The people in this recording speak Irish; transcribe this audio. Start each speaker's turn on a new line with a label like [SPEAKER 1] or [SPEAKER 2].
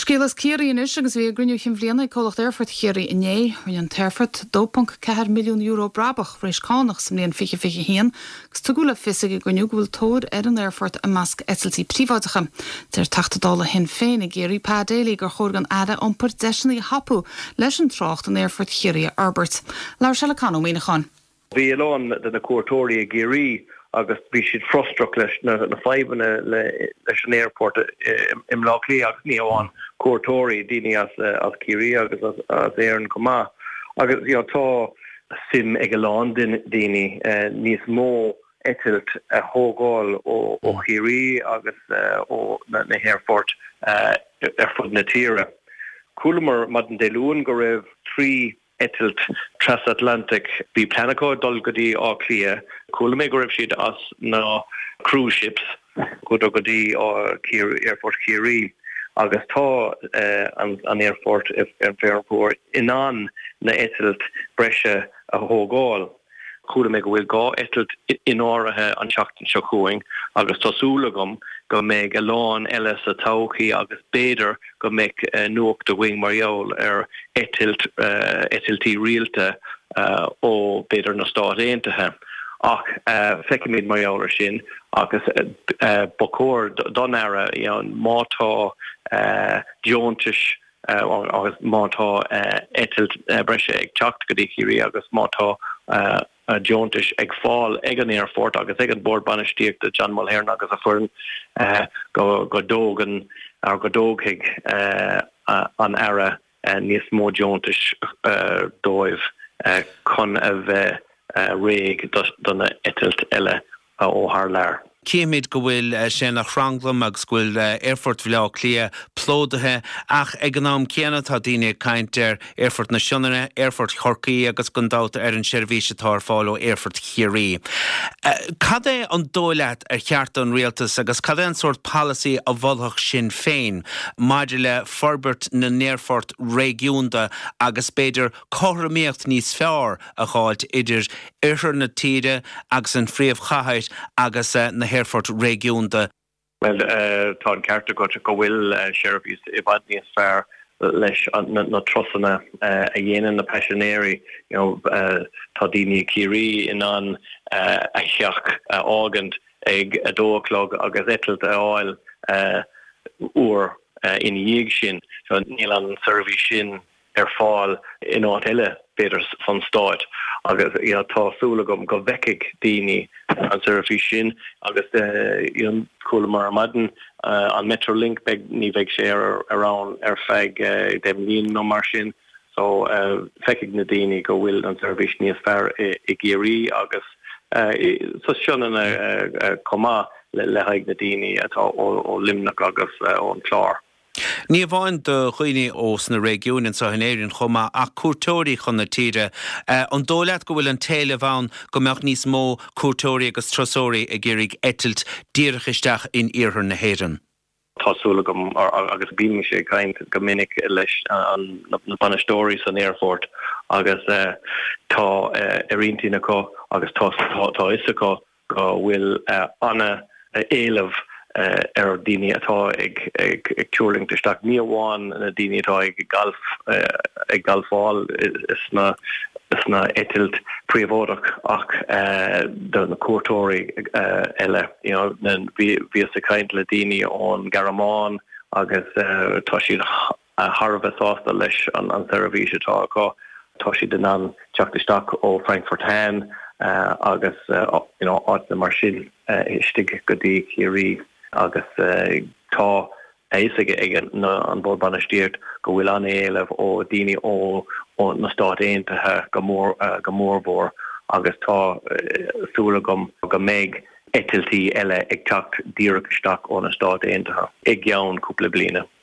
[SPEAKER 1] Scélas céirí inis agus bhí gruniú chimhléanana cólacht airfort chéirí iné ar an teirfort 2.4 milliún euro brabach rééis cánach sa mblion fiche héan, gus tugúla fisigh gruniú go bhfuil tóir ar an airfort a measc etiltí príváidecha. Deir $80 hen féin i géirí pádéalaí gur chóir gan ada iompar deisinaí hapú leis an trácht an airfort chéirí Albert. Lair se le canó míachán.
[SPEAKER 2] Bhí eán den na cuairtóirí a géirí agus bhí siad frostrach leis na faibanna leis an airport im lálí agus ní amháin cuairtóirí daoine as círí agus as éan comá. Agus tá sim ag eán daoine níos mó etilt a thógáil ó chéirí agus ó na airport ar fud na tíre. Cúlamar mad an déilún go raibh trí etilt transatlantic bí planacó dul godí á clia. Cúla mé go raibh siad as na cruise ships go godí á airport Chéirí agus tá an airport ar Fairport inán na etilt breise a thógáil. Cúla mé go bhfuil gá etilt in áirithe an seachtain seo chuing agus tásúla go méid a lán eile sa tóchaí agus béidir go méid nuach do bhaing marall ar etiltí rialta ó béidir na Stát Aontaithe. Ach feicimid marall sin agus bocóir don ara mátá deontais agus mátá etilt breise ag teacht go dtí chéirí agus mátá deontais ag fáil ag an airport agus ag an bord banistíocht John Mulhern agus a furin go dógan ar go dóghaigh an ara níos mó deontais dóibh chun a bheith réig donna etilt eile ó thar lear.
[SPEAKER 3] Céimiid go bhfuil sé nach Ranglam agus bhfuil airfort bhile clia plódathe ach ag an nám céanna tá daoine caint ar airfort na Sionare, airfort Chorcaí agus gundáta ar an seirbhíse tar fáil ó airfort Chéirí. Cad é an dóileat ar cheart an rialtas agus cad é an sort policy a bholthach sin féin maidir le forbert na airfort régiúnta agus beidir chothraíocht níos fearr a cháilt idir idir na tíre agus an phríomh chathait agus na airfort régiúnta.
[SPEAKER 2] Well, tá an cearta go bhfuil seirbhís i bhfad níos fearr leis na trosanna a dhéanaan na passionéirí, tá daoine Chéirí inán a cheach ágant ag a dóchlog agus etilt a áil uair in dhéag sin, níl an seirbhís sin ar fáil in áit eile beidir san Stáit. Agus tásúla go bheiceigh daoine an seirbhís sin agus cúla mar maidin an Metrolink ní bheidh sé arán ar feadh dem líon nó mar sin, so feiceigh na daoine go bhfuil an seirbhís níos fearr i Géirí agus sa seanna comá le haig na daoine atá ó limnach agus ón chlár.
[SPEAKER 3] Ní bháin do chuoine os na régiúnin sa éireann chuma ach cuairtóirí chun na tíre. An dóileat go bhfuil an téile bhain go mbeadh níos mó cuairtóirí agus trasóirí a géirigh etilt díreachaisteach in iarthar na héireann.
[SPEAKER 2] Tásúla agus bíimi sé caint go minic leis na banistóirí san airport agus tá ariontaí na có agus tá isa có go bhfuil anna éilemh ar daoine atá ag tuirlingtaisteach ní amháin na daoine atá ag galfáil is na etilt príomhóideach ach do na cuairtóirí eile. Bhí sa caint le daoine ón Garamán agus tá siad Harbh sásta leis an seirbhís atá acu. Tá siad den an teachtaisteach ó Frankfurt Hain agus áit na mar sin istigh go dtí Chéirí. Agus tá éige an bord banistíocht go bhfuil an éileh ó daoine ó na Stát Aontaithe go mórbhór agus tá súla go méid etiltí eile ag teacht díreachaisteach ó na Stát Aontaithe ag gceann cúpla bliana.